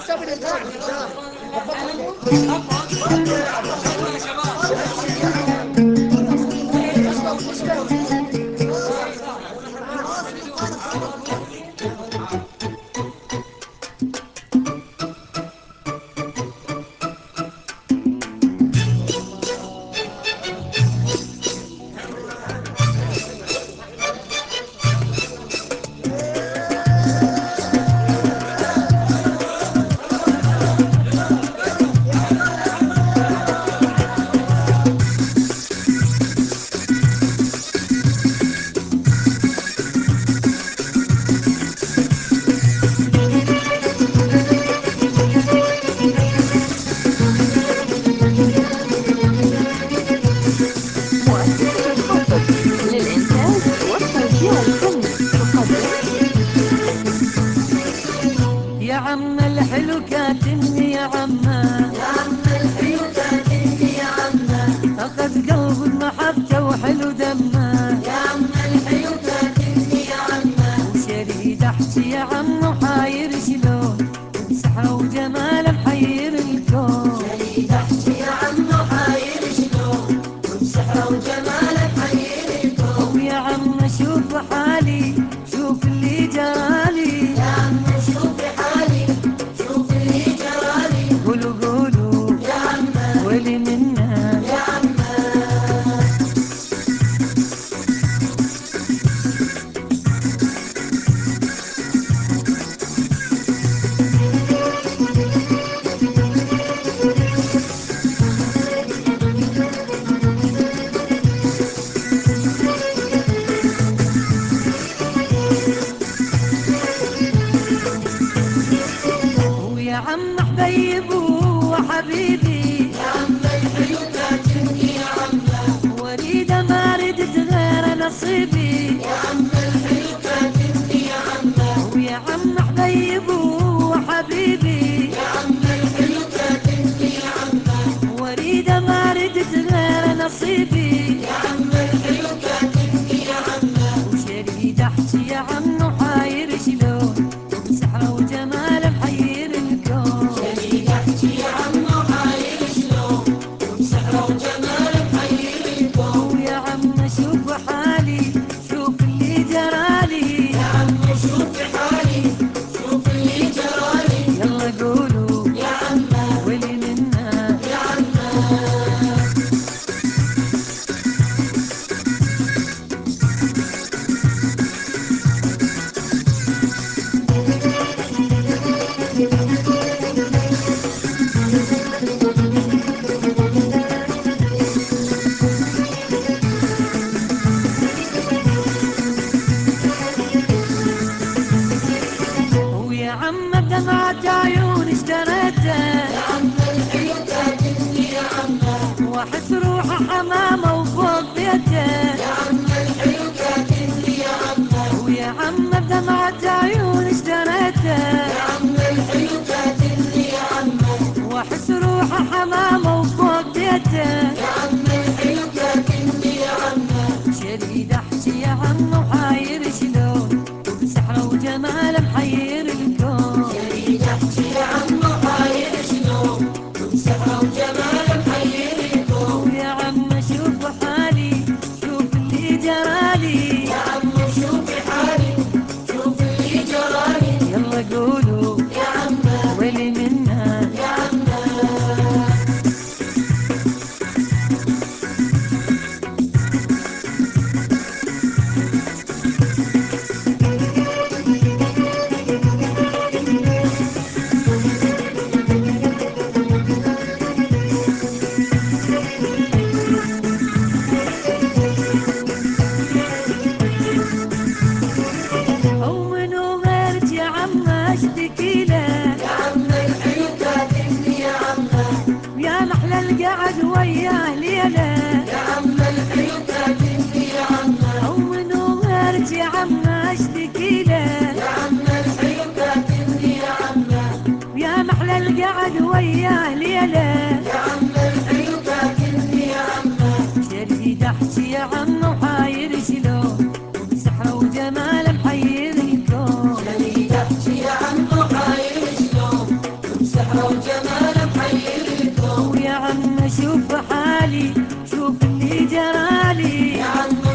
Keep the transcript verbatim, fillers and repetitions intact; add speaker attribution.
Speaker 1: يا عم الحلو كاتمني يا عمه،
Speaker 2: يا عم الحلو كاتمني يا عمه،
Speaker 1: أخذ قلب المحبة وحلو دمه.
Speaker 2: يا عم الحلو كاتمني يا عمه،
Speaker 1: وشريد أحكي يا عم وحاير شلون، وبسحره وجماله محير الكون.
Speaker 2: شريد احكي يا عم وحاير شلون، وبسحره وجماله محير الكون.
Speaker 1: ويا عم شوف حالي شوف اللي جرالي،
Speaker 2: يا عم شوف حالي شوف اللي جرالي.
Speaker 1: قولوا قولوا
Speaker 2: يا عمه
Speaker 1: ولي منا.
Speaker 2: يا عمه
Speaker 1: ويا عم حبيب وحبيبي،
Speaker 2: يا عم الحلو كاتمني يا عمه،
Speaker 1: وريد ما ردت غير نصيبي.
Speaker 2: يا عم الحلو كاتمني يا عمه،
Speaker 1: ويا عم حبيب وحبيبي،
Speaker 2: يا عم الحلو كاتمني يا عمه،
Speaker 1: وريد ما ردت غير نصيبي.
Speaker 2: يا عم الحلو كاتمني يا عمه،
Speaker 1: وشريد احكي يا عم وحاير شلون، وبسحره وجماله محير الكون.
Speaker 2: شريد احكي يا عم وحاير شلون، وبسحره وجماله محير الكون.
Speaker 1: ويا عم شوف حالي شوف اللي جرالي،
Speaker 2: يا عم شوف حالي شوف اللي جرالي.
Speaker 1: يلا قولوا
Speaker 2: يا عمه
Speaker 1: ولي منا.
Speaker 2: يا عمه
Speaker 1: ويا عم بدمعة عيون اشتريته،
Speaker 2: يا عم الحلو كاتمني يا عمه،
Speaker 1: واحس روحه حمامه وفوق بيته.
Speaker 2: يا عم الحلو كاتمني يا عمه،
Speaker 1: ويا عم بدمعة عيون اشتريته،
Speaker 2: يا عم الحلو كاتمني يا عمه،
Speaker 1: واحس روحه حمامه وفوق بيته.
Speaker 2: يا عم الحلو كاتمني يا عمه،
Speaker 1: شريد احكي يا عم وحاير شلون، وبسحره وجماله محير الكون.
Speaker 2: شريد احكي يا عم وحاير شلون، وبسحره وجماله محير الكون.
Speaker 1: ويا عم شوف حالي شوف اللي جرالي،
Speaker 2: يا عم شوف حالي شوف اللي جرالي.
Speaker 1: يلا قولوا
Speaker 2: يا عمه
Speaker 1: ولي منا.
Speaker 2: يا عمه
Speaker 1: او منو غيرك يا عم اشتكي له،
Speaker 2: يا عم الحلو كاتمني يا عمه،
Speaker 1: يا محلى القعد وياه ليله.
Speaker 2: يا عم الحلو كاتمني يا عمه،
Speaker 1: او منو غيرك يا عم حالي شوف اللي جرالي
Speaker 2: يا عم